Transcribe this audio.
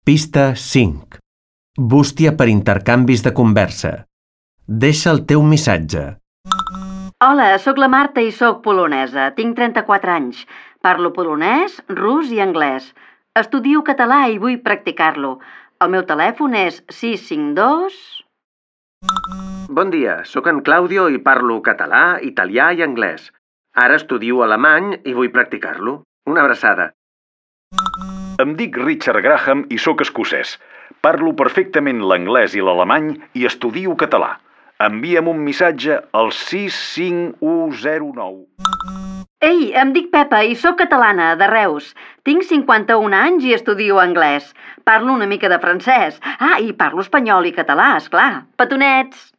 Pista 5. Bústia per intercanvis de conversa. Deixa el teu missatge. Hola, sóc la Marta i sóc polonesa. Tinc 34 anys. Parlo polonès, rus i anglès. Estudio català i vull practicar-lo. El meu telèfon és 652... Bon dia, sóc en Claudio i parlo català, italià i anglès. Ara estudio alemany i vull practicar-lo. Una abraçada. Em dic Richard Graham i sóc escocès. Parlo perfectament l'anglès i l'alemany i estudio català. Envia'm un missatge al 65109. Ei, em dic Pepa i sóc catalana, de Reus. Tinc 51 anys i estudio anglès. Parlo una mica de francès. I parlo espanyol i català, esclar. Petonets!